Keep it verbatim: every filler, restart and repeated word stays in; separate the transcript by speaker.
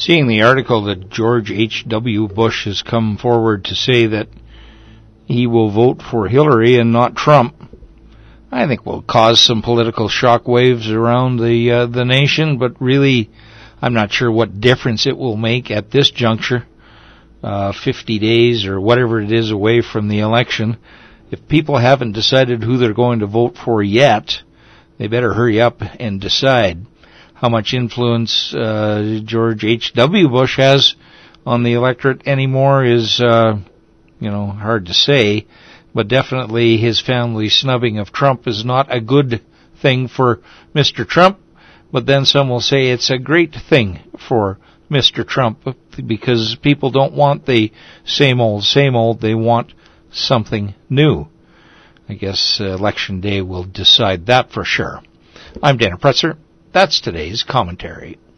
Speaker 1: seeing the article that George H W. Bush has come forward to say that he will vote for Hillary and not Trump, I think will cause some political shockwaves around the uh, the nation, but really I'm not sure what difference it will make at this juncture, uh, fifty days or whatever it is away from the election. If people haven't decided who they're going to vote for yet, they better hurry up and decide. How much influence uh, George H W. Bush has on the electorate anymore is, uh, you know, hard to say, but definitely his family snubbing of Trump is not a good thing for Mister Trump, but then some will say it's a great thing for Mister Trump because people don't want the same old, same old. They want something new. I guess uh, Election Day will decide that for sure. I'm Dana Pretzer. That's today's commentary.